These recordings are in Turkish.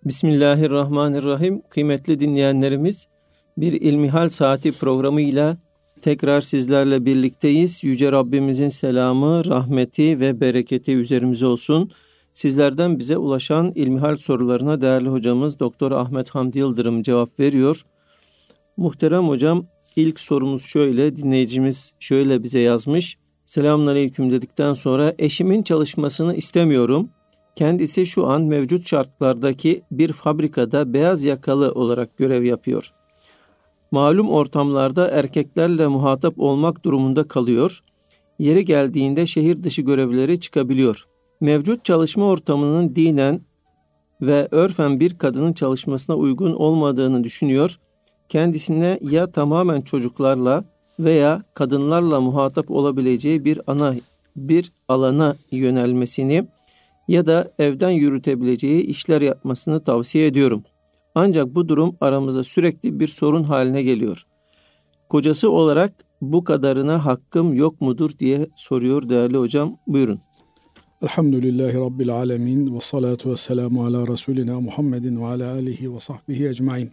Bismillahirrahmanirrahim. Kıymetli dinleyenlerimiz, bir İlmihal Saati programıyla tekrar sizlerle birlikteyiz. Yüce Rabbimizin selamı, rahmeti ve bereketi üzerimize olsun. Sizlerden bize ulaşan İlmihal sorularına değerli hocamız Doktor Ahmet Hamdi Yıldırım cevap veriyor. Muhterem hocam, ilk sorumuz şöyle, dinleyicimiz şöyle bize yazmış. Selamünaleyküm dedikten sonra eşimin çalışmasını istemiyorum. Kendisi şu an mevcut şartlardaki bir fabrikada beyaz yakalı olarak görev yapıyor. Malum ortamlarda erkeklerle muhatap olmak durumunda kalıyor. Yeri geldiğinde şehir dışı görevleri çıkabiliyor. Mevcut çalışma ortamının dinen ve örfen bir kadının çalışmasına uygun olmadığını düşünüyor. Kendisine ya tamamen çocuklarla veya kadınlarla muhatap olabileceği bir alana yönelmesini ya da evden yürütebileceği işler yapmasını tavsiye ediyorum. Ancak bu durum aramızda sürekli bir sorun haline geliyor. Kocası olarak bu kadarına hakkım yok mudur diye soruyor değerli hocam. Buyurun. Elhamdülillahi Rabbil alemin ve salatu ve selamu ala Resulina Muhammedin ve ala alihi ve sahbihi ecmain.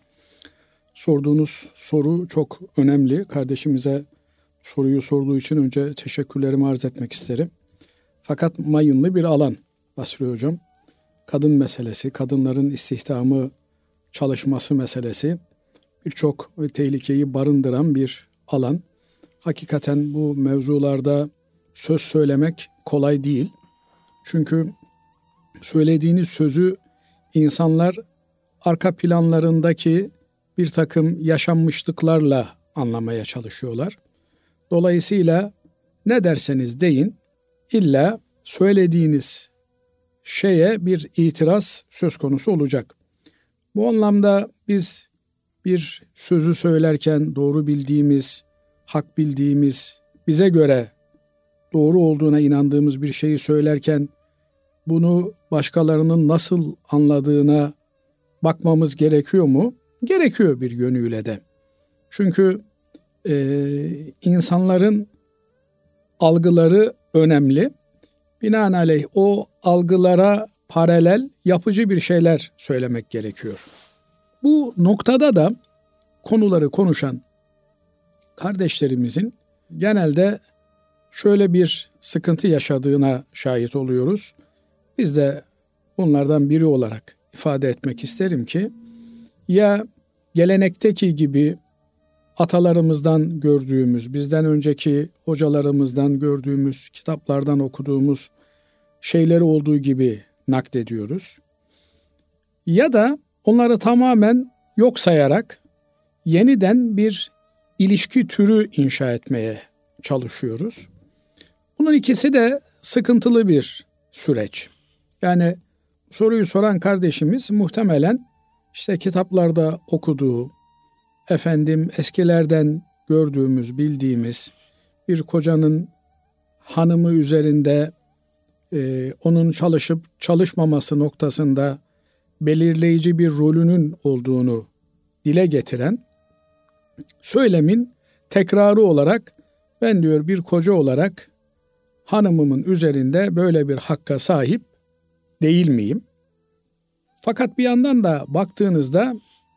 Sorduğunuz soru çok önemli. Kardeşimize soruyu sorduğu için önce teşekkürlerimi arz etmek isterim. Fakat mayınlı bir alan Basri Hocam. Kadın meselesi, kadınların istihdamı, çalışması meselesi birçok tehlikeyi barındıran bir alan. Hakikaten bu mevzularda söz söylemek kolay değil. Çünkü söylediğiniz sözü insanlar arka planlarındaki bir takım yaşanmışlıklarla anlamaya çalışıyorlar. Dolayısıyla ne derseniz deyin, illa söylediğiniz şeye bir itiraz söz konusu olacak. Bu anlamda biz bir sözü söylerken doğru bildiğimiz, hak bildiğimiz, bize göre doğru olduğuna inandığımız bir şeyi söylerken bunu başkalarının nasıl anladığına bakmamız gerekiyor mu? Gerekiyor bir yönüyle de. Çünkü insanların algıları önemli. Binaenaleyh o algılara paralel yapıcı bir şeyler söylemek gerekiyor. Bu noktada da konuları konuşan kardeşlerimizin genelde şöyle bir sıkıntı yaşadığına şahit oluyoruz. Biz de bunlardan biri olarak ifade etmek isterim ki ya gelenekteki gibi atalarımızdan gördüğümüz, bizden önceki hocalarımızdan gördüğümüz, kitaplardan okuduğumuz şeyleri olduğu gibi naklediyoruz. Ya da onları tamamen yok sayarak yeniden bir ilişki türü inşa etmeye çalışıyoruz. Bunun ikisi de sıkıntılı bir süreç. Yani soruyu soran kardeşimiz muhtemelen işte kitaplarda okuduğu, eskilerden gördüğümüz, bildiğimiz bir kocanın hanımı üzerinde onun çalışıp çalışmaması noktasında belirleyici bir rolünün olduğunu dile getiren söylemin tekrarı olarak ben diyor bir koca olarak hanımımın üzerinde böyle bir hakka sahip değil miyim? Fakat bir yandan da baktığınızda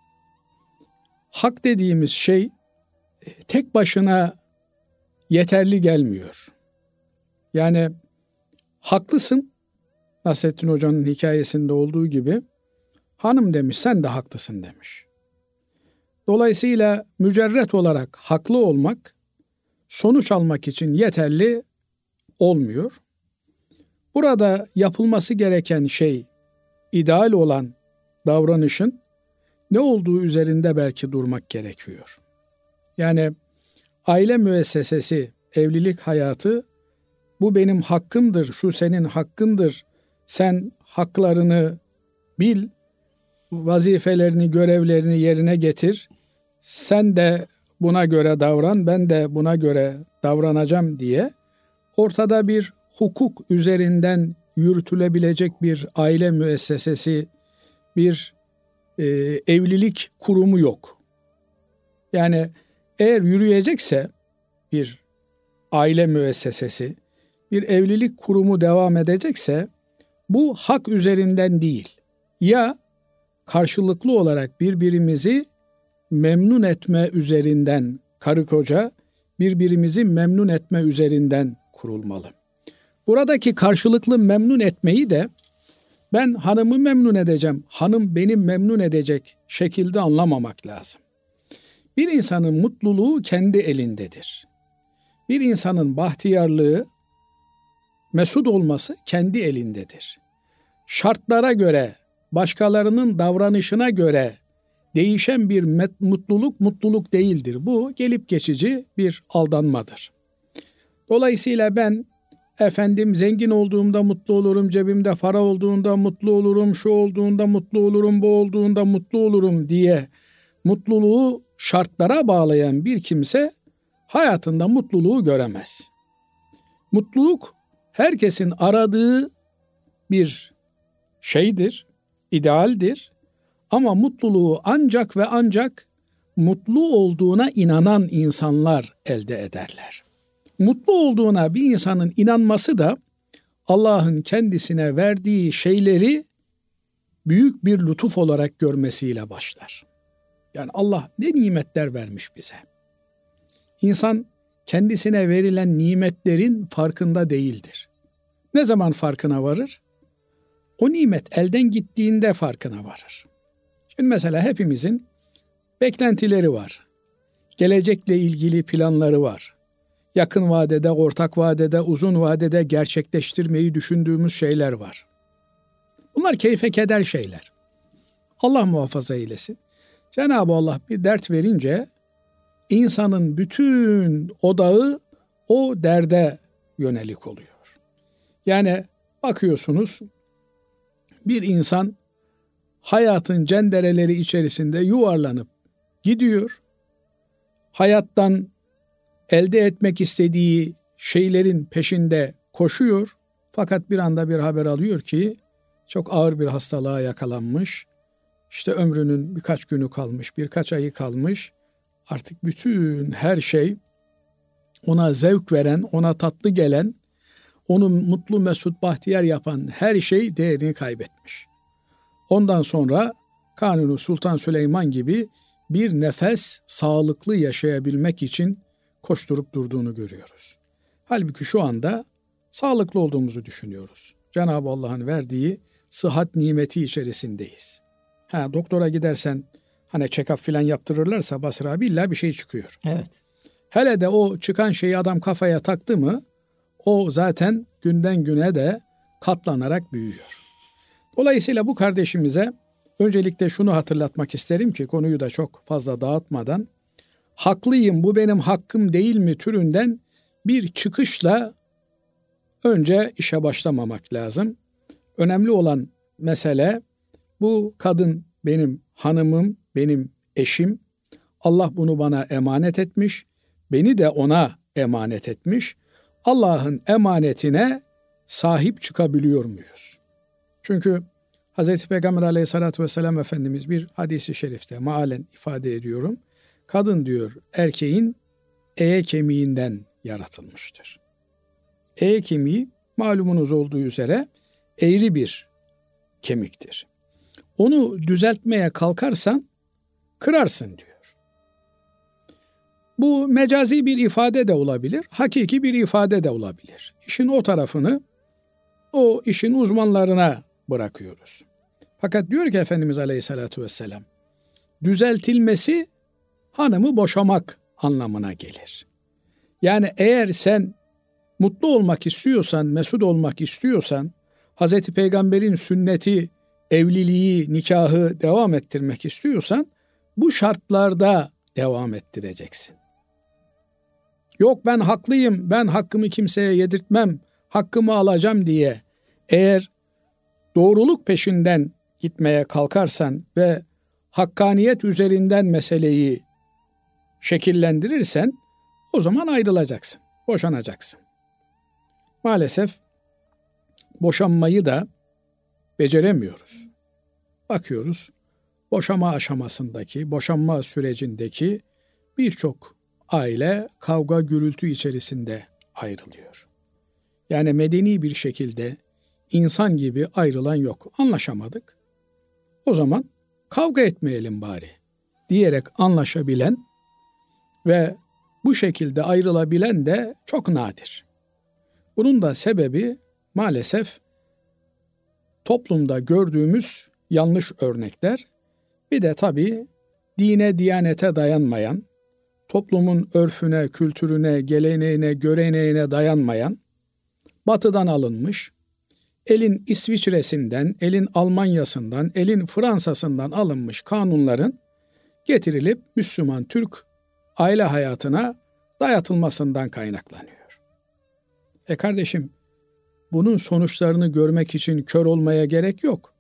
hak dediğimiz şey tek başına yeterli gelmiyor. Yani haklısın, Nasrettin Hoca'nın hikayesinde olduğu gibi hanım demiş sen de haklısın demiş. Dolayısıyla mücerret olarak haklı olmak sonuç almak için yeterli olmuyor. Burada yapılması gereken şey ideal olan davranışın ne olduğu üzerinde belki durmak gerekiyor. Yani aile müessesesi, evlilik hayatı bu benim hakkımdır, şu senin hakkındır. Sen haklarını bil, vazifelerini, görevlerini yerine getir. Sen de buna göre davran, ben de buna göre davranacağım diye ortada bir hukuk üzerinden yürütülebilecek bir aile müessesesi, bir evlilik kurumu yok. Yani eğer yürüyecekse bir aile müessesesi, bir evlilik kurumu devam edecekse bu hak üzerinden değil. Ya karşılıklı olarak birbirimizi memnun etme üzerinden, karı koca birbirimizi memnun etme üzerinden kurulmalı. Buradaki karşılıklı memnun etmeyi de ben hanımı memnun edeceğim, hanım beni memnun edecek şekilde anlamamak lazım. Bir insanın mutluluğu kendi elindedir. Bir insanın bahtiyarlığı, mesut olması kendi elindedir. Şartlara göre, başkalarının davranışına göre değişen bir mutluluk değildir. Bu gelip geçici bir aldanmadır. Dolayısıyla ben zengin olduğumda mutlu olurum, cebimde para olduğunda mutlu olurum, şu olduğunda mutlu olurum, bu olduğunda mutlu olurum diye mutluluğu şartlara bağlayan bir kimse hayatında mutluluğu göremez. Mutluluk herkesin aradığı bir şeydir, idealdir. Ama mutluluğu ancak ve ancak mutlu olduğuna inanan insanlar elde ederler. Mutlu olduğuna bir insanın inanması da Allah'ın kendisine verdiği şeyleri büyük bir lütuf olarak görmesiyle başlar. Yani Allah ne nimetler vermiş bize. İnsan kendisine verilen nimetlerin farkında değildir. Ne zaman farkına varır? O nimet elden gittiğinde farkına varır. Şimdi mesela hepimizin beklentileri var. Gelecekle ilgili planları var. Yakın vadede, ortak vadede, uzun vadede gerçekleştirmeyi düşündüğümüz şeyler var. Bunlar keyfe keder şeyler. Allah muhafaza eylesin. Cenab-ı Allah bir dert verince insanın bütün odağı o derde yönelik oluyor. Yani bakıyorsunuz bir insan hayatın cendereleri içerisinde yuvarlanıp gidiyor. Hayattan elde etmek istediği şeylerin peşinde koşuyor. Fakat bir anda bir haber alıyor ki çok ağır bir hastalığa yakalanmış. İşte ömrünün birkaç günü kalmış, birkaç ayı kalmış. Artık bütün her şey ona zevk veren, ona tatlı gelen, onu mutlu, mesut, bahtiyar yapan her şey değerini kaybetmiş. Ondan sonra Kanuni Sultan Süleyman gibi bir nefes sağlıklı yaşayabilmek için koşturup durduğunu görüyoruz. Halbuki şu anda sağlıklı olduğumuzu düşünüyoruz. Cenab-ı Allah'ın verdiği sıhhat nimeti içerisindeyiz. Doktora gidersen hani check-up filan yaptırırlarsa Basri abi illa bir şey çıkıyor. Evet. Hele de o çıkan şeyi adam kafaya taktı mı o zaten günden güne de katlanarak büyüyor. Dolayısıyla bu kardeşimize öncelikle şunu hatırlatmak isterim ki konuyu da çok fazla dağıtmadan haklıyım bu benim hakkım değil mi türünden bir çıkışla önce işe başlamamak lazım. Önemli olan mesele bu kadın benim hanımım, benim eşim. Allah bunu bana emanet etmiş, beni de ona emanet etmiş. Allah'ın emanetine sahip çıkabiliyor muyuz? Çünkü Hz. Peygamber aleyhissalatü vesselam Efendimiz bir hadisi şerifte mealen ifade ediyorum. Kadın diyor erkeğin kemiğinden yaratılmıştır. Kemiği malumunuz olduğu üzere eğri bir kemiktir. Onu düzeltmeye kalkarsan kırarsın diyor. Bu mecazi bir ifade de olabilir, hakiki bir ifade de olabilir. İşin o tarafını o işin uzmanlarına bırakıyoruz. Fakat diyor ki Efendimiz Aleyhisselatü Vesselam, düzeltilmesi hanımı boşamak anlamına gelir. Yani eğer sen mutlu olmak istiyorsan, mesut olmak istiyorsan, Hazreti Peygamber'in sünneti, evliliği, nikahı devam ettirmek istiyorsan, bu şartlarda devam ettireceksin. Yok ben haklıyım, ben hakkımı kimseye yedirtmem, hakkımı alacağım diye eğer doğruluk peşinden gitmeye kalkarsan ve hakkaniyet üzerinden meseleyi şekillendirirsen o zaman ayrılacaksın, boşanacaksın. Maalesef boşanmayı da beceremiyoruz. Bakıyoruz, boşama aşamasındaki, boşanma sürecindeki birçok aile kavga gürültü içerisinde ayrılıyor. Yani medeni bir şekilde insan gibi ayrılan yok. Anlaşamadık. O zaman kavga etmeyelim bari diyerek anlaşabilen ve bu şekilde ayrılabilen de çok nadir. Bunun da sebebi maalesef toplumda gördüğümüz yanlış örnekler. Bir de tabii dine, diyanete dayanmayan, toplumun örfüne, kültürüne, geleneğine, göreneğine dayanmayan, batıdan alınmış, elin İsviçre'sinden, elin Almanya'sından, elin Fransa'sından alınmış kanunların getirilip Müslüman Türk aile hayatına dayatılmasından kaynaklanıyor. Kardeşim, bunun sonuçlarını görmek için kör olmaya gerek yok.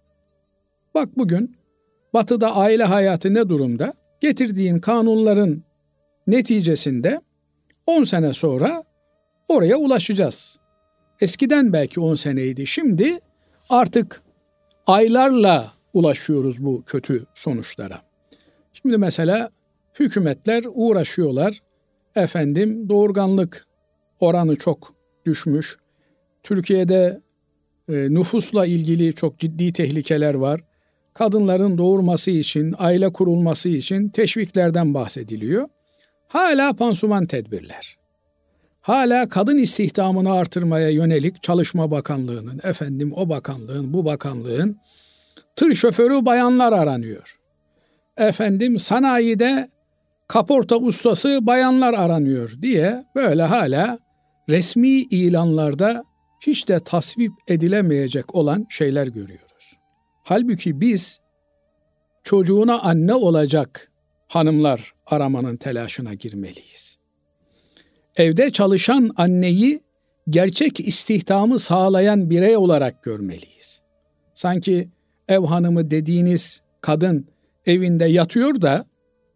Bak bugün Batı'da aile hayatı ne durumda? Getirdiğin kanunların neticesinde 10 sene sonra oraya ulaşacağız. Eskiden belki 10 seneydi. Şimdi artık aylarla ulaşıyoruz bu kötü sonuçlara. Şimdi mesela hükümetler uğraşıyorlar. Doğurganlık oranı çok düşmüş. Türkiye'de nüfusla ilgili çok ciddi tehlikeler var. Kadınların doğurması için, aile kurulması için teşviklerden bahsediliyor. Hala pansuman tedbirler. Hala kadın istihdamını artırmaya yönelik Çalışma Bakanlığı'nın, o bakanlığın, bu bakanlığın tır şoförü bayanlar aranıyor. Sanayide kaporta ustası bayanlar aranıyor diye böyle hala resmi ilanlarda hiç de tasvip edilemeyecek olan şeyler görüyoruz. Halbuki biz çocuğuna anne olacak hanımlar aramanın telaşına girmeliyiz. Evde çalışan anneyi gerçek istihdamı sağlayan birey olarak görmeliyiz. Sanki ev hanımı dediğiniz kadın evinde yatıyor da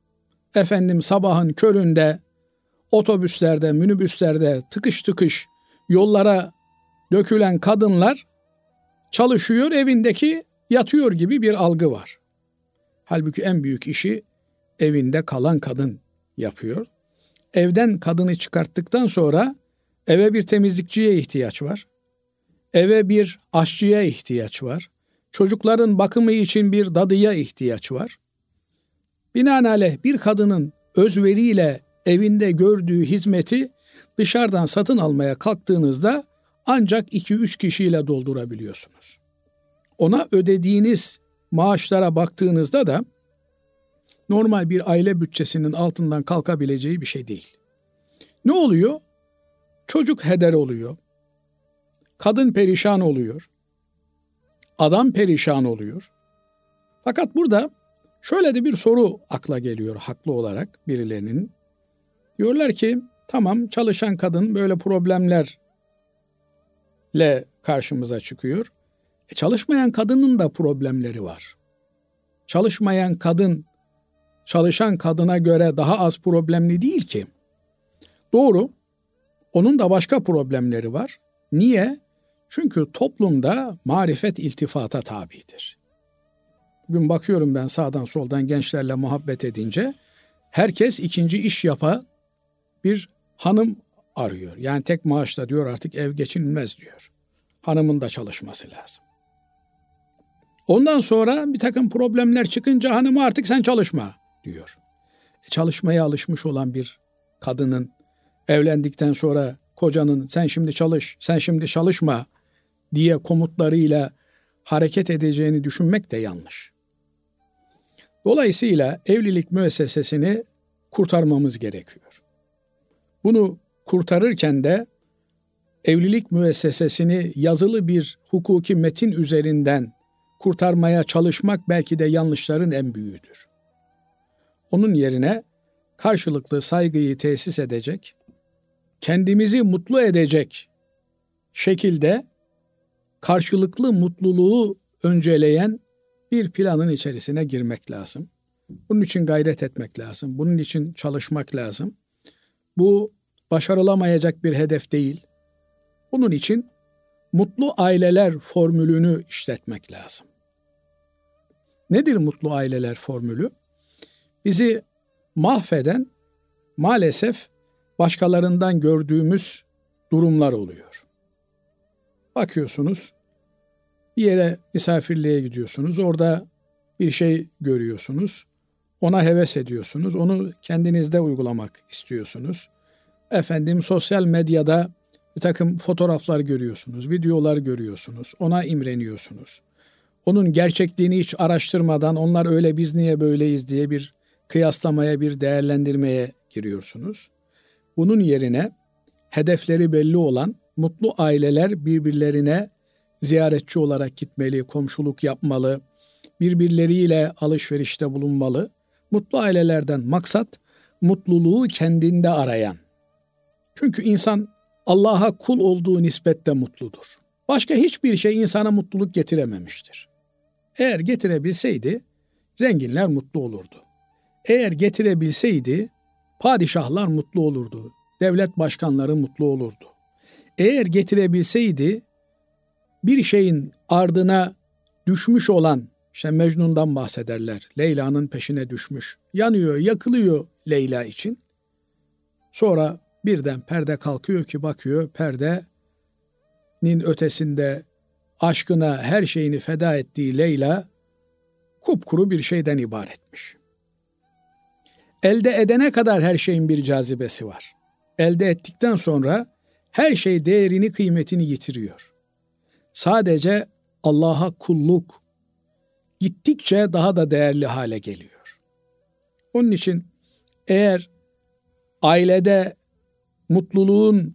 sabahın köründe otobüslerde, minibüslerde tıkış tıkış yollara dökülen kadınlar çalışıyor, evindeki yatıyor gibi bir algı var. Halbuki en büyük işi evinde kalan kadın yapıyor. Evden kadını çıkarttıktan sonra eve bir temizlikçiye ihtiyaç var. Eve bir aşçıya ihtiyaç var. Çocukların bakımı için bir dadıya ihtiyaç var. Binaenaleyh bir kadının özveriyle evinde gördüğü hizmeti dışarıdan satın almaya kalktığınızda ancak 2-3 kişiyle doldurabiliyorsunuz. Ona ödediğiniz maaşlara baktığınızda da normal bir aile bütçesinin altından kalkabileceği bir şey değil. Ne oluyor? Çocuk heder oluyor. Kadın perişan oluyor. Adam perişan oluyor. Fakat burada şöyle de bir soru akla geliyor haklı olarak birilerinin. Diyorlar ki tamam, çalışan kadın böyle problemlerle karşımıza çıkıyor. Çalışmayan kadının da problemleri var. Çalışmayan kadın çalışan kadına göre daha az problemli değil ki. Doğru, onun da başka problemleri var. Niye? Çünkü toplumda marifet iltifata tabidir. Bugün bakıyorum ben sağdan soldan gençlerle muhabbet edince herkes ikinci iş yapan bir hanım arıyor. Yani tek maaşla diyor artık ev geçinilmez diyor. Hanımın da çalışması lazım. Ondan sonra bir takım problemler çıkınca hanıma artık sen çalışma diyor. Çalışmaya alışmış olan bir kadının evlendikten sonra kocanın sen şimdi çalış, sen şimdi çalışma diye komutlarıyla hareket edeceğini düşünmek de yanlış. Dolayısıyla evlilik müessesesini kurtarmamız gerekiyor. Bunu kurtarırken de evlilik müessesesini yazılı bir hukuki metin üzerinden kurtarmaya çalışmak belki de yanlışların en büyüğüdür. Onun yerine karşılıklı saygıyı tesis edecek, kendimizi mutlu edecek şekilde karşılıklı mutluluğu önceleyen bir planın içerisine girmek lazım. Bunun için gayret etmek lazım. Bunun için çalışmak lazım. Bu başarılamayacak bir hedef değil. Bunun için mutlu aileler formülünü işletmek lazım. Nedir mutlu aileler formülü? Bizi mahveden maalesef başkalarından gördüğümüz durumlar oluyor. Bakıyorsunuz bir yere misafirliğe gidiyorsunuz. Orada bir şey görüyorsunuz. Ona heves ediyorsunuz. Onu kendinizde uygulamak istiyorsunuz. Efendim sosyal medyada bir takım fotoğraflar görüyorsunuz, videolar görüyorsunuz. Ona imreniyorsunuz. Onun gerçekliğini hiç araştırmadan onlar öyle biz niye böyleyiz diye bir kıyaslamaya, bir değerlendirmeye giriyorsunuz. Bunun yerine hedefleri belli olan mutlu aileler birbirlerine ziyaretçi olarak gitmeli, komşuluk yapmalı, birbirleriyle alışverişte bulunmalı. Mutlu ailelerden maksat mutluluğu kendinde arayan. Çünkü insan Allah'a kul olduğu nispette mutludur. Başka hiçbir şey insana mutluluk getirememiştir. Eğer getirebilseydi zenginler mutlu olurdu. Eğer getirebilseydi padişahlar mutlu olurdu. Devlet başkanları mutlu olurdu. Eğer getirebilseydi bir şeyin ardına düşmüş olan, işte Mecnun'dan bahsederler. Leyla'nın peşine düşmüş. Yanıyor, yakılıyor Leyla için. Sonra birden perde kalkıyor ki bakıyor perdenin ötesinde aşkına her şeyini feda ettiği Leyla kupkuru bir şeyden ibaretmiş. Elde edene kadar her şeyin bir cazibesi var. Elde ettikten sonra her şey değerini, kıymetini yitiriyor. Sadece Allah'a kulluk gittikçe daha da değerli hale geliyor. Onun için eğer ailede mutluluğun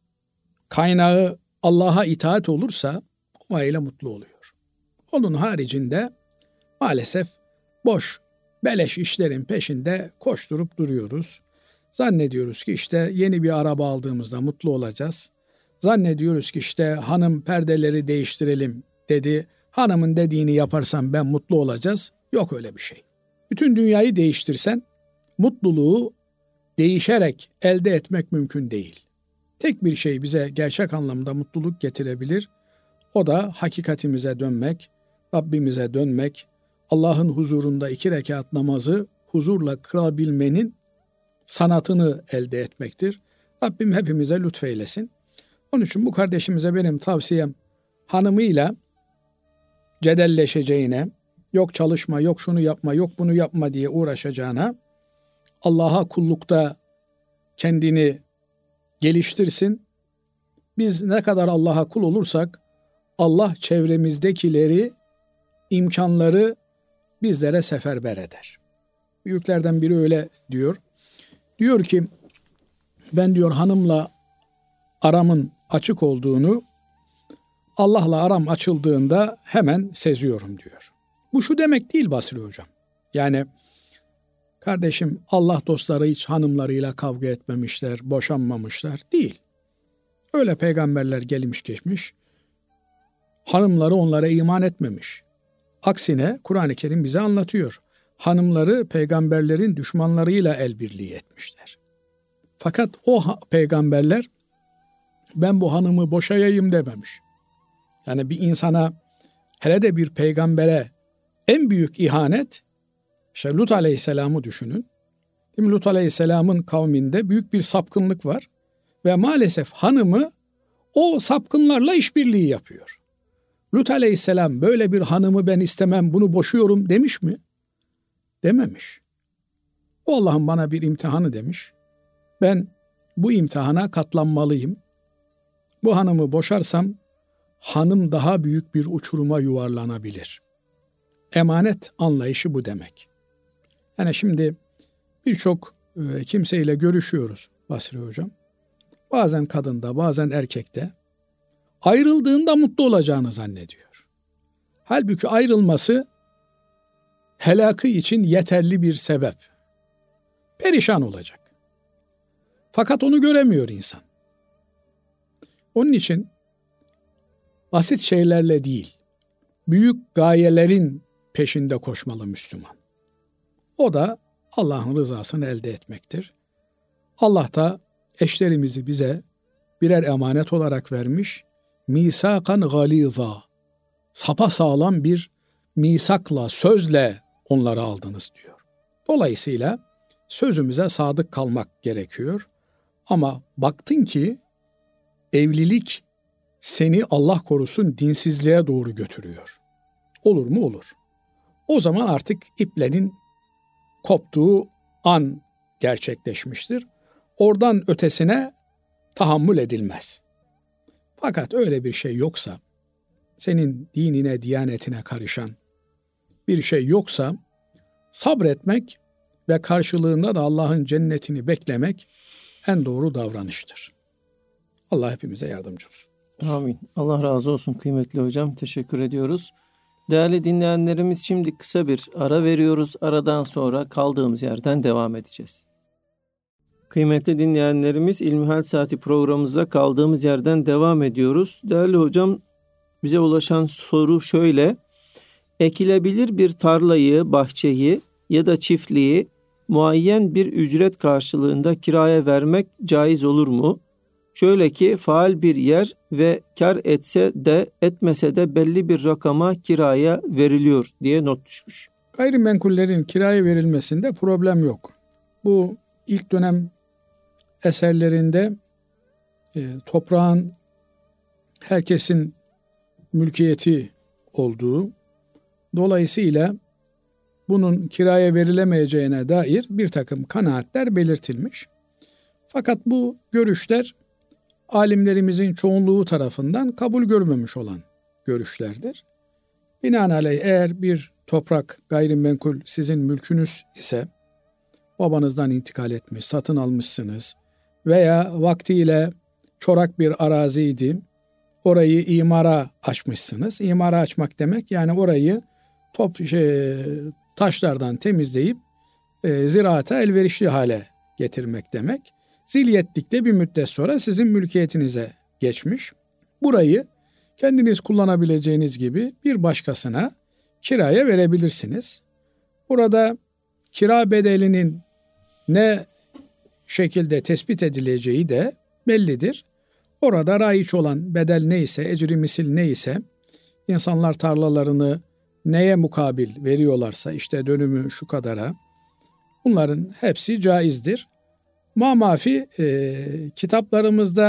kaynağı Allah'a itaat olursa o aile mutlu oluyor. Onun haricinde maalesef boş, beleş işlerin peşinde koşturup duruyoruz. Zannediyoruz ki işte yeni bir araba aldığımızda mutlu olacağız. Zannediyoruz ki işte hanım perdeleri değiştirelim dedi. Hanımın dediğini yaparsam ben mutlu olacağız. Yok öyle bir şey. Bütün dünyayı değiştirsen mutluluğu değişerek elde etmek mümkün değil. Tek bir şey bize gerçek anlamda mutluluk getirebilir. O da hakikatimize dönmek, Rabbimize dönmek, Allah'ın huzurunda 2 rekat namazı huzurla kılabilmenin sanatını elde etmektir. Rabbim hepimize lütfeylesin. Onun için bu kardeşimize benim tavsiyem hanımıyla cedelleşeceğine, yok çalışma, yok şunu yapma, yok bunu yapma diye uğraşacağına Allah'a kullukta kendini geliştirsin. Biz ne kadar Allah'a kul olursak Allah çevremizdekileri, imkanları bizlere seferber eder. Büyüklerden biri öyle diyor. Diyor ki ben diyor hanımla aramın açık olduğunu Allah'la aram açıldığında hemen seziyorum diyor. Bu şu demek değil Basri Hocam. Yani kardeşim Allah dostları hiç hanımlarıyla kavga etmemişler, boşanmamışlar değil. Öyle peygamberler gelmiş geçmiş. Hanımları onlara iman etmemiş. Aksine Kur'an-ı Kerim bize anlatıyor. Hanımları peygamberlerin düşmanlarıyla el birliği etmişler. Fakat o peygamberler ben bu hanımı boşayayım dememiş. Yani bir insana, hele de bir peygambere en büyük ihanet, işte Lut Aleyhisselam'ı düşünün. Değil mi? Lut Aleyhisselam'ın kavminde büyük bir sapkınlık var ve maalesef hanımı o sapkınlarla işbirliği yapıyor. Lut Aleyhisselam böyle bir hanımı ben istemem, bunu boşuyorum demiş mi? Dememiş. O Allah'ın bana bir imtihanı demiş. Ben bu imtihana katlanmalıyım. Bu hanımı boşarsam hanım daha büyük bir uçuruma yuvarlanabilir. Emanet anlayışı bu demek. Yani şimdi birçok kimseyle görüşüyoruz Basri Hocam. Bazen kadında, bazen erkekte ayrıldığında mutlu olacağını zannediyor. Halbuki ayrılması helakı için yeterli bir sebep. Perişan olacak. Fakat onu göremiyor insan. Onun için basit şeylerle değil, büyük gayelerin peşinde koşmalı Müslüman. O da Allah'ın rızasını elde etmektir. Allah da eşlerimizi bize birer emanet olarak vermiş. Misakan galiza, sapasağlam bir misakla, sözle onları aldınız diyor. Dolayısıyla sözümüze sadık kalmak gerekiyor. Ama baktın ki evlilik seni Allah korusun dinsizliğe doğru götürüyor. Olur mu? Olur. O zaman artık iplerin koptuğu an gerçekleşmiştir. Oradan ötesine tahammül edilmez. Fakat öyle bir şey yoksa, senin dinine, diyanetine karışan bir şey yoksa, sabretmek ve karşılığında da Allah'ın cennetini beklemek en doğru davranıştır. Allah hepimize yardımcı olsun. Amin. Allah razı olsun kıymetli hocam. Teşekkür ediyoruz. Değerli dinleyenlerimiz, şimdi kısa bir ara veriyoruz. Aradan sonra kaldığımız yerden devam edeceğiz. Kıymetli dinleyenlerimiz, İlmihal Saati programımıza kaldığımız yerden devam ediyoruz. Değerli hocam, bize ulaşan soru şöyle: ekilebilir bir tarlayı, bahçeyi ya da çiftliği muayyen bir ücret karşılığında kiraya vermek caiz olur mu? Şöyle ki, faal bir yer ve kar etse de etmese de belli bir rakama kiraya veriliyor diye not düşmüş. Gayrimenkullerin kiraya verilmesinde problem yok. Bu ilk dönem eserlerinde toprağın herkesin mülkiyeti olduğu, dolayısıyla bunun kiraya verilemeyeceğine dair bir takım kanaatler belirtilmiş. Fakat bu görüşler alimlerimizin çoğunluğu tarafından kabul görmemiş olan görüşlerdir. Binaenaleyh eğer bir toprak, gayrimenkul sizin mülkünüz ise, babanızdan intikal etmiş, satın almışsınız veya vaktiyle çorak bir araziydi, orayı imara açmışsınız. İmara açmak demek yani orayı taşlardan temizleyip ziraata elverişli hale getirmek demek. Zilyetlikte bir müddet sonra sizin mülkiyetinize geçmiş. Burayı kendiniz kullanabileceğiniz gibi bir başkasına kiraya verebilirsiniz. Burada kira bedelinin ne şekilde tespit edileceği de bellidir. Orada raiç olan bedel neyse, ecri misil neyse, insanlar tarlalarını neye mukabil veriyorlarsa, işte dönümü şu kadara, bunların hepsi caizdir. Mamafi kitaplarımızda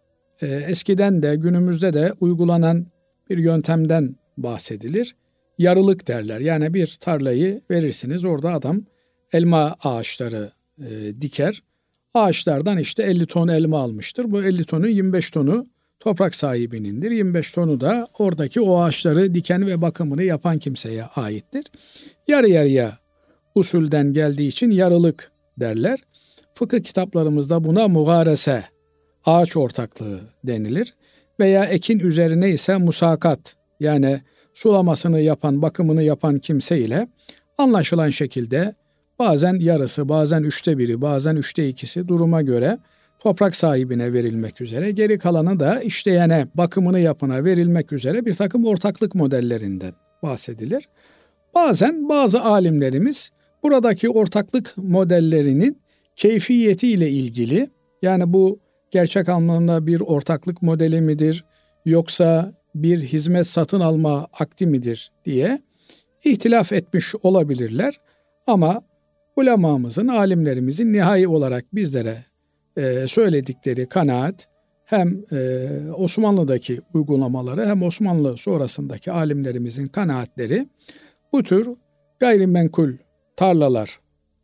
eskiden de günümüzde de uygulanan bir yöntemden bahsedilir. Yarılık derler. Yani bir tarlayı verirsiniz, orada adam elma ağaçları diker. Ağaçlardan işte 50 ton elma almıştır. Bu 50 tonun 25 tonu toprak sahibinindir. 25 tonu da oradaki o ağaçları diken ve bakımını yapan kimseye aittir. Yarı yarıya usulden geldiği için yarılık derler. Fıkıh kitaplarımızda buna mugarese, ağaç ortaklığı denilir. Veya ekin üzerine ise musakat, yani sulamasını yapan, bakımını yapan kimse ile anlaşılan şekilde bazen yarısı, bazen 1/3, bazen 2/3 duruma göre toprak sahibine verilmek üzere, geri kalanı da işleyene, bakımını yapana verilmek üzere bir takım ortaklık modellerinden bahsedilir. Bazen bazı alimlerimiz buradaki ortaklık modellerinin keyfiyeti ile ilgili, yani bu gerçek anlamda bir ortaklık modeli midir yoksa bir hizmet satın alma akdi midir diye ihtilaf etmiş olabilirler. Ama ulemamızın, alimlerimizin nihai olarak bizlere söyledikleri kanaat, hem Osmanlı'daki uygulamaları hem Osmanlı sonrasındaki alimlerimizin kanaatleri, bu tür gayrimenkul tarlalar,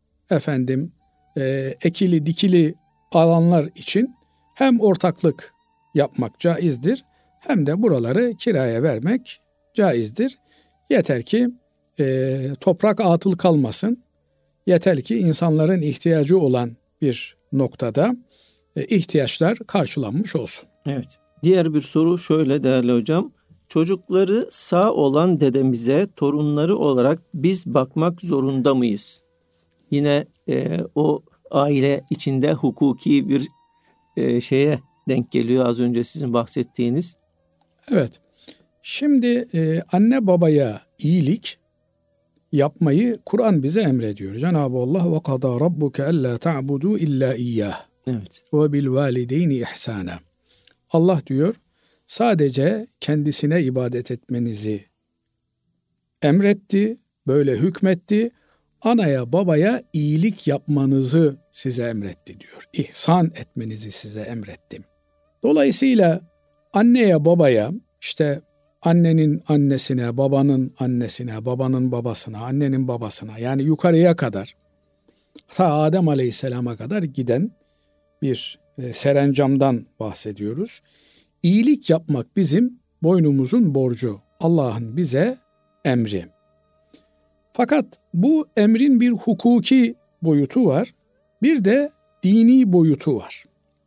ekili dikili alanlar için hem ortaklık yapmak caizdir hem de buraları kiraya vermek caizdir. Yeter ki toprak atıl kalmasın. Yeter ki insanların ihtiyacı olan bir noktada ihtiyaçlar karşılanmış olsun. Evet. Diğer bir soru şöyle değerli hocam. Çocukları sağ olan dedemize torunları olarak biz bakmak zorunda mıyız? Yine o aile içinde hukuki bir şeye denk geliyor az önce sizin bahsettiğiniz. Evet. Şimdi anne babaya iyilik yapmayı Kur'an bize emrediyor. Cenab-ı Allah ve kadâ rabbuke ellâ ta'budu illâ iyyâh. Evet. Ve bil valideyni ihsâna. Allah diyor, sadece kendisine ibadet etmenizi emretti, böyle hükmetti. Anaya babaya iyilik yapmanızı size emretti diyor. İhsan etmenizi size emrettim. Dolayısıyla anneye babaya, işte annenin annesine, babanın annesine, babanın babasına, annenin babasına, yani yukarıya kadar, ta Adem Aleyhisselam'a kadar giden bir serencamdan bahsediyoruz. İyilik yapmak bizim boynumuzun borcu. Allah'ın bize emri. Fakat bu emrin bir hukuki boyutu var, bir de dini boyutu var.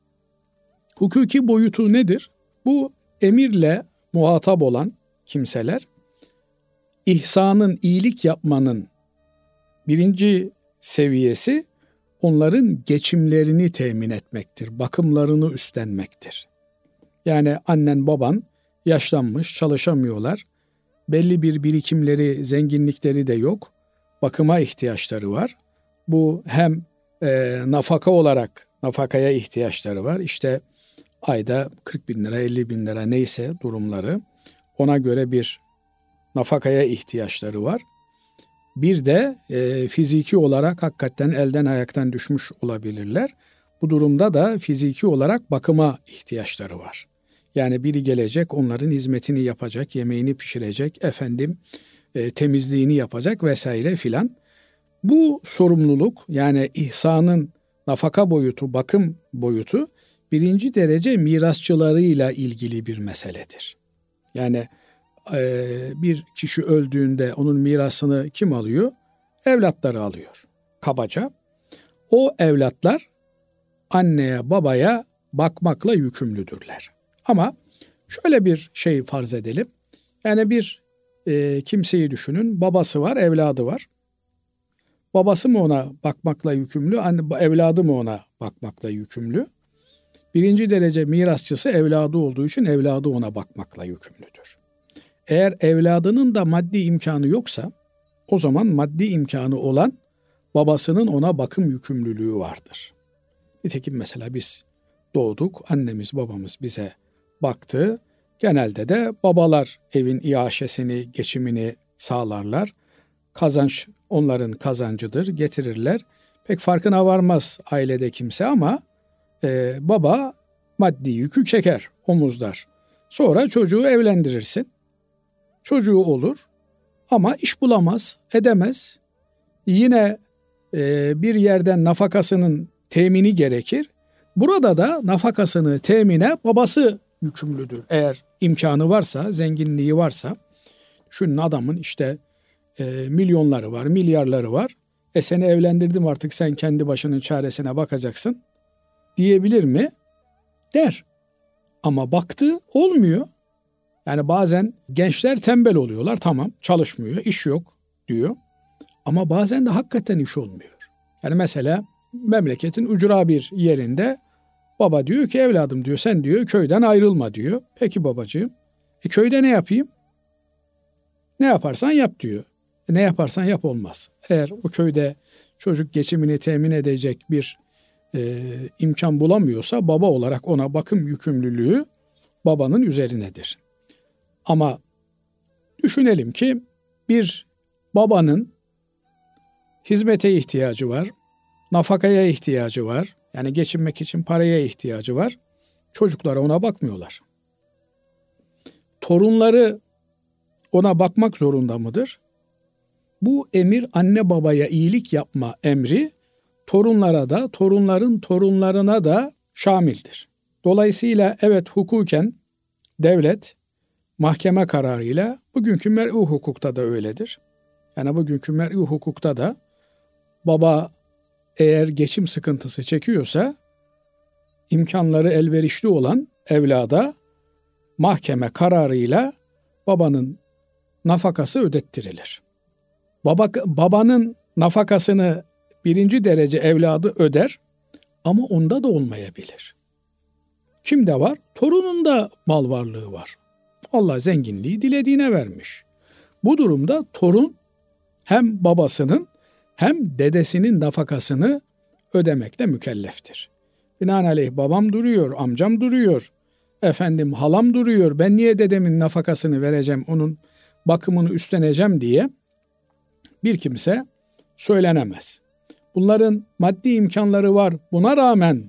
Hukuki boyutu nedir? Bu emirle muhatap olan kimseler, ihsanın, iyilik yapmanın birinci seviyesi onların geçimlerini temin etmektir, bakımlarını üstlenmektir. Yani annen baban yaşlanmış, çalışamıyorlar, belli bir birikimleri, zenginlikleri de yok, bakıma ihtiyaçları var. Bu hem nafaka olarak nafakaya ihtiyaçları var. İşte ayda 40 bin lira, 50 bin lira neyse durumları, ona göre bir nafakaya ihtiyaçları var. Bir de fiziki olarak hakikaten elden ayaktan düşmüş olabilirler. Bu durumda da fiziki olarak bakıma ihtiyaçları var. Yani biri gelecek, onların hizmetini yapacak, yemeğini pişirecek, temizliğini yapacak vesaire filan. Bu sorumluluk, yani ihsanın nafaka boyutu, bakım boyutu birinci derece mirasçılarıyla ilgili bir meseledir. Yani bir kişi öldüğünde onun mirasını kim alıyor? Evlatları alıyor kabaca. O evlatlar anneye babaya bakmakla yükümlüdürler. Ama şöyle bir şey farz edelim. Yani bir kimseyi düşünün, babası var, evladı var. Babası mı ona bakmakla yükümlü, evladı mı ona bakmakla yükümlü? Birinci derece mirasçısı evladı olduğu için evladı ona bakmakla yükümlüdür. Eğer evladının da maddi imkanı yoksa, o zaman maddi imkanı olan babasının ona bakım yükümlülüğü vardır. Nitekim mesela biz doğduk, annemiz babamız bize baktı. Genelde de babalar evin iaşesini, geçimini sağlarlar. Kazanç onların kazancıdır, getirirler. Pek farkına varmaz ailede kimse ama baba maddi yükü çeker, omuzlar. Sonra çocuğu evlendirirsin. Çocuğu olur ama iş bulamaz, edemez. Yine bir yerden nafakasının temini gerekir. Burada da nafakasını temine babası yükümlüdür. Eğer imkanı varsa, zenginliği varsa, düşünün adamın işte milyonları var, milyarları var. Seni evlendirdim, artık sen kendi başının çaresine bakacaksın diyebilir mi? Der. Ama baktı, olmuyor. Yani bazen gençler tembel oluyorlar, tamam çalışmıyor, iş yok diyor. Ama bazen de hakikaten iş olmuyor. Yani mesela memleketin ücra bir yerinde baba diyor ki evladım diyor, sen diyor köyden ayrılma diyor. Peki babacığım, köyde ne yapayım? Ne yaparsan yap diyor. Ne yaparsan yap olmaz. Eğer o köyde çocuk geçimini temin edecek bir imkan bulamıyorsa baba olarak ona bakım yükümlülüğü babanın üzerinedir. Ama düşünelim ki bir babanın hizmete ihtiyacı var, nafakaya ihtiyacı var, yani geçinmek için paraya ihtiyacı var. Çocuklara ona bakmıyorlar. Torunları ona bakmak zorunda mıdır? Bu emir anne babaya iyilik yapma emri torunlara da, torunların torunlarına da şamildir. Dolayısıyla evet, hukuken devlet mahkeme kararıyla, bugünkü mer'i hukukta da öyledir. Yani bugünkü mer'i hukukta da baba eğer geçim sıkıntısı çekiyorsa imkanları elverişli olan evlada mahkeme kararıyla babanın nafakası ödettirilir. Babanın nafakasını birinci derece evladı öder ama onda da olmayabilir. Kimde var? Torununda mal varlığı var. Allah zenginliği dilediğine vermiş. Bu durumda torun hem babasının hem dedesinin nafakasını ödemekle mükelleftir. Binaenaleyh babam duruyor, amcam duruyor, halam duruyor, ben niye dedemin nafakasını vereceğim, onun bakımını üstleneceğim diye bir kimse söylenemez. Bunların maddi imkanları var, buna rağmen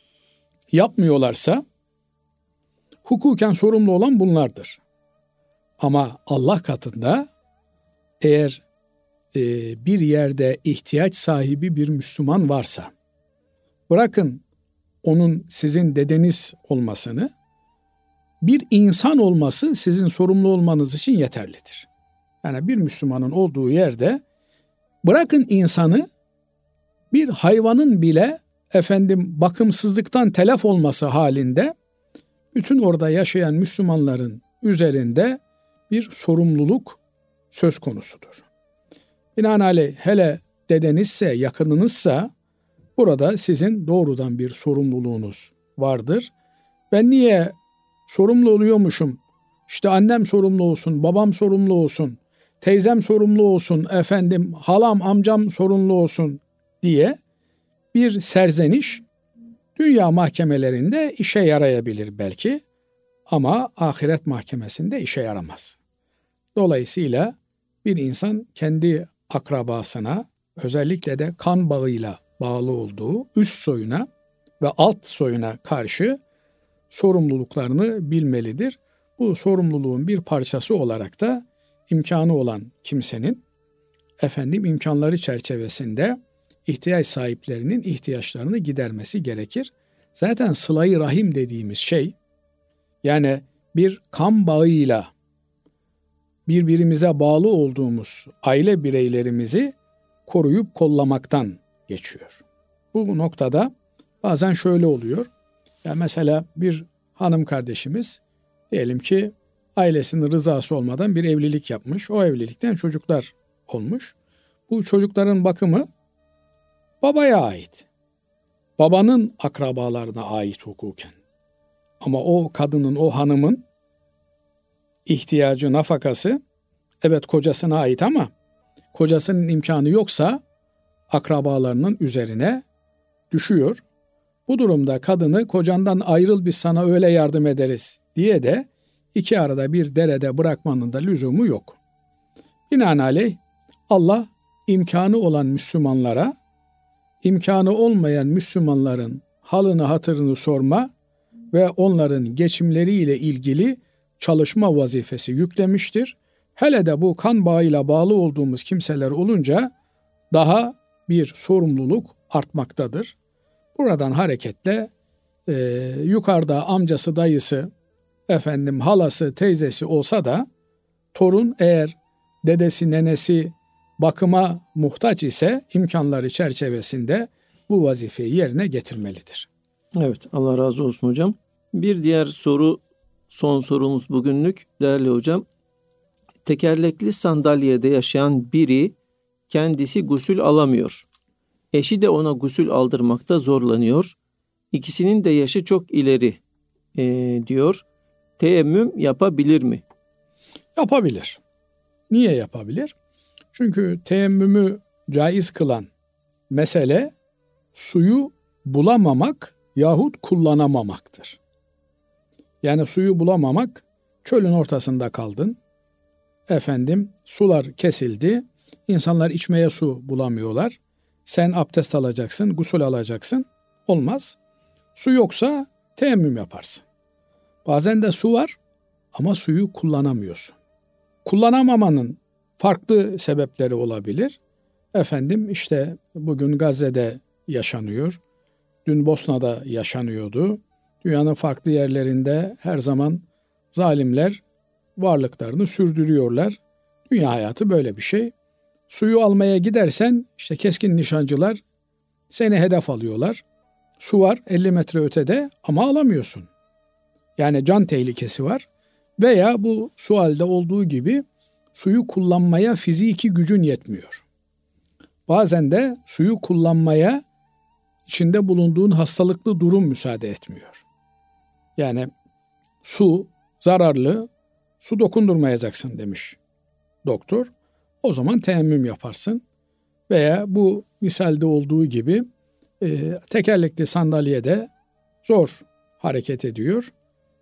yapmıyorlarsa hukuken sorumlu olan bunlardır. Ama Allah katında eğer bir yerde ihtiyaç sahibi bir Müslüman varsa, bırakın onun sizin dedeniz olmasını, bir insan olması sizin sorumlu olmanız için yeterlidir. Yani bir Müslümanın olduğu yerde bırakın insanı, bir hayvanın bile bakımsızlıktan telef olması halinde bütün orada yaşayan Müslümanların üzerinde bir sorumluluk söz konusudur. Binaenaleyh hele dedenizse, yakınınızsa burada sizin doğrudan bir sorumluluğunuz vardır. Ben niye sorumlu oluyormuşum? İşte annem sorumlu olsun, babam sorumlu olsun, teyzem sorumlu olsun, halam, amcam sorumlu olsun diye bir serzeniş dünya mahkemelerinde işe yarayabilir belki ama ahiret mahkemesinde işe yaramaz. Dolayısıyla bir insan kendi akrabasına, özellikle de kan bağıyla bağlı olduğu üst soyuna ve alt soyuna karşı sorumluluklarını bilmelidir. Bu sorumluluğun bir parçası olarak da imkanı olan kimsenin imkanları çerçevesinde ihtiyaç sahiplerinin ihtiyaçlarını gidermesi gerekir. Zaten sıla-i rahim dediğimiz şey, yani bir kan bağıyla birbirimize bağlı olduğumuz aile bireylerimizi koruyup kollamaktan geçiyor. Bu noktada bazen şöyle oluyor. Ya mesela bir hanım kardeşimiz diyelim ki ailesinin rızası olmadan bir evlilik yapmış. O evlilikten çocuklar olmuş. Bu çocukların bakımı babaya ait. Babanın akrabalarına ait hukuken. Ama o kadının, o hanımın ihtiyacı, nafakası evet kocasına ait ama kocasının imkanı yoksa akrabalarının üzerine düşüyor. Bu durumda kadını kocandan ayrıl biz sana öyle yardım ederiz diye de iki arada bir derede bırakmanın da lüzumu yok. Binaenaleyh Allah imkanı olan Müslümanlara imkanı olmayan Müslümanların halını hatırını sorma ve onların geçimleriyle ilgili çalışma vazifesi yüklemiştir. Hele de bu kan bağıyla bağlı olduğumuz kimseler olunca daha bir sorumluluk artmaktadır. Buradan hareketle yukarıda amcası, dayısı, halası, teyzesi olsa da torun eğer dedesi, nenesi bakıma muhtaç ise imkanları çerçevesinde bu vazifeyi yerine getirmelidir. Evet, Allah razı olsun hocam. Bir diğer soru, son sorumuz bugünlük değerli hocam. Tekerlekli sandalyede yaşayan biri kendisi gusül alamıyor. Eşi de ona gusül aldırmakta zorlanıyor. İkisinin de yaşı çok ileri diyor. Teyemmüm yapabilir mi? Yapabilir. Niye yapabilir? Çünkü teyemmümü caiz kılan mesele suyu bulamamak yahut kullanamamaktır. Yani suyu bulamamak, çölün ortasında kaldın. Sular kesildi. İnsanlar içmeye su bulamıyorlar. Sen abdest alacaksın, gusül alacaksın. Olmaz. Su yoksa teyemmüm yaparsın. Bazen de su var ama suyu kullanamıyorsun. Kullanamamanın farklı sebepleri olabilir. İşte bugün Gazze'de yaşanıyor. Dün Bosna'da yaşanıyordu. Dünyanın farklı yerlerinde her zaman zalimler varlıklarını sürdürüyorlar. Dünya hayatı böyle bir şey. Suyu almaya gidersen işte keskin nişancılar seni hedef alıyorlar. Su var 50 metre ötede ama alamıyorsun. Yani can tehlikesi var. Veya bu sualde olduğu gibi suyu kullanmaya fiziki gücün yetmiyor. Bazen de suyu kullanmaya içinde bulunduğun hastalıklı durum müsaade etmiyor. Yani su zararlı, su dokundurmayacaksın demiş doktor. O zaman teyemmüm yaparsın. Veya bu misalde olduğu gibi tekerlekli sandalyede zor hareket ediyor.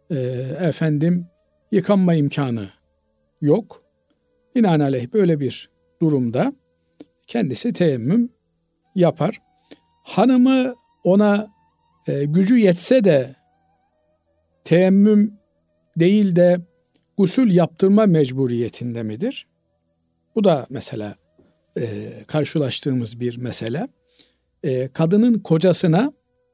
Yıkanma imkanı yok. Binaenaleyh böyle bir durumda kendisi teyemmüm yapar. Hanımı ona gücü yetse de teyemmüm değil de gusül yaptırma mecburiyetinde midir? Bu da mesela karşılaştığımız bir mesele. Kadının kocasına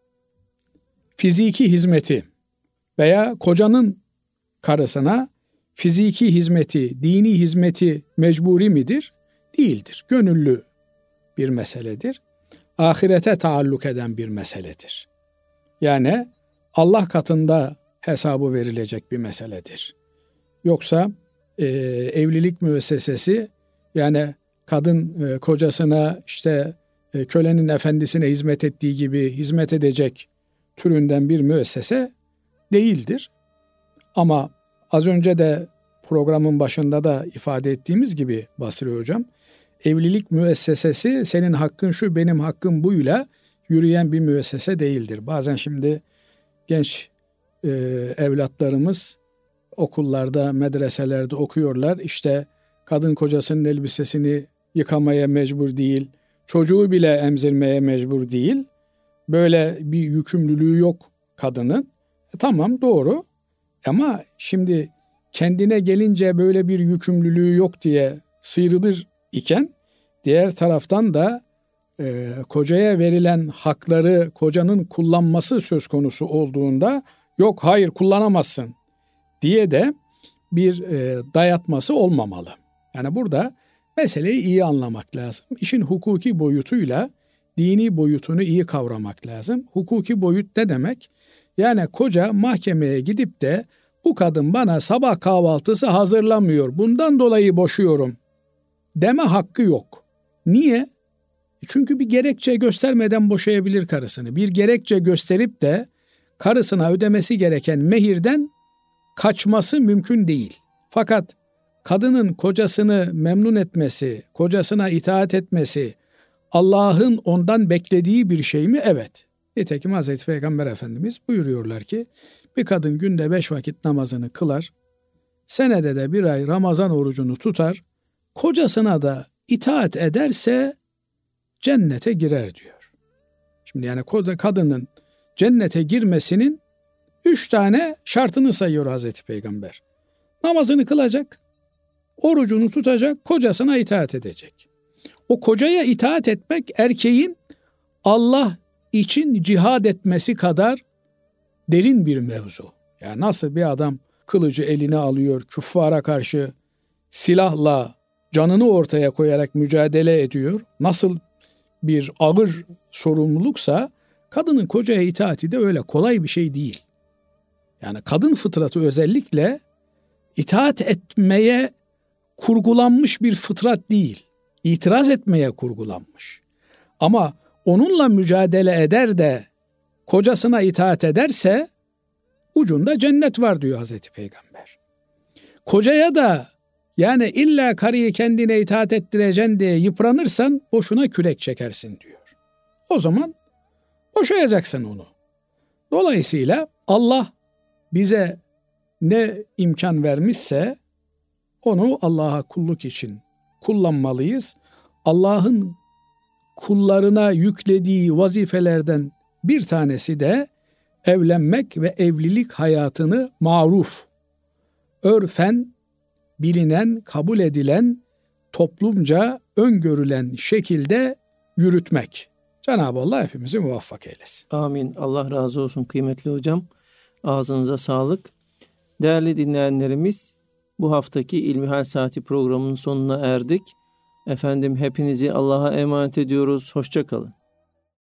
fiziki hizmeti veya kocanın karısına fiziki hizmeti, dini hizmeti mecburi midir? Değildir. Gönüllü bir meseledir. Ahirete taalluk eden bir meseledir. Yani Allah katında hesabı verilecek bir meseledir. Yoksa evlilik müessesesi, yani kadın kocasına işte kölenin efendisine hizmet ettiği gibi hizmet edecek türünden bir müessese değildir. Ama az önce de programın başında da ifade ettiğimiz gibi Basri Hocam, evlilik müessesesi senin hakkın şu, benim hakkım buyla yürüyen bir müessese değildir. Bazen şimdi genç evlatlarımız okullarda, medreselerde okuyorlar. İşte kadın kocasının elbisesini yıkamaya mecbur değil, çocuğu bile emzirmeye mecbur değil. Böyle bir yükümlülüğü yok kadının. Tamam, doğru, ama şimdi kendine gelince böyle bir yükümlülüğü yok diye sıyrılır iken, diğer taraftan da kocaya verilen hakları kocanın kullanması söz konusu olduğunda yok, hayır kullanamazsın diye de bir dayatması olmamalı. Yani burada meseleyi iyi anlamak lazım. İşin hukuki boyutuyla dini boyutunu iyi kavramak lazım. Hukuki boyut ne demek? Yani koca mahkemeye gidip de bu kadın bana sabah kahvaltısı hazırlamıyor, bundan dolayı boşuyorum deme hakkı yok. Niye? Çünkü bir gerekçe göstermeden boşayabilir karısını. Bir gerekçe gösterip de karısına ödemesi gereken mehirden kaçması mümkün değil. Fakat kadının kocasını memnun etmesi, kocasına itaat etmesi Allah'ın ondan beklediği bir şey mi? Evet. Nitekim Hazreti Peygamber Efendimiz buyuruyorlar ki bir kadın günde 5 vakit namazını kılar, senede de 1 ay Ramazan orucunu tutar, kocasına da itaat ederse cennete girer diyor. Şimdi yani kadının cennete girmesinin 3 tane şartını sayıyor Hazreti Peygamber. Namazını kılacak, orucunu tutacak, kocasına itaat edecek. O kocaya itaat etmek erkeğin Allah için cihad etmesi kadar derin bir mevzu. Yani nasıl bir adam kılıcı eline alıyor, küffara karşı silahla canını ortaya koyarak mücadele ediyor. Nasıl bir ağır sorumluluksa kadının kocaya itaati de öyle kolay bir şey değil. Yani kadın fıtratı özellikle itaat etmeye kurgulanmış bir fıtrat değil. İtiraz etmeye kurgulanmış. Ama onunla mücadele eder de kocasına itaat ederse ucunda cennet var diyor Hazreti Peygamber. Kocaya da yani illa karıyı kendine itaat ettireceksin diye yıpranırsan boşuna kürek çekersin diyor. O zaman boşayacaksın onu. Dolayısıyla Allah bize ne imkan vermişse onu Allah'a kulluk için kullanmalıyız. Allah'ın kullarına yüklediği vazifelerden bir tanesi de evlenmek ve evlilik hayatını maruf, örfen bilinen, kabul edilen, toplumca öngörülen şekilde yürütmek. Cenab-ı Allah hepimizi muvaffak eylesin. Amin. Allah razı olsun kıymetli hocam. Ağzınıza sağlık. Değerli dinleyenlerimiz, bu haftaki İlmihal Saati programının sonuna erdik. Efendim hepinizi Allah'a emanet ediyoruz. Hoşça kalın.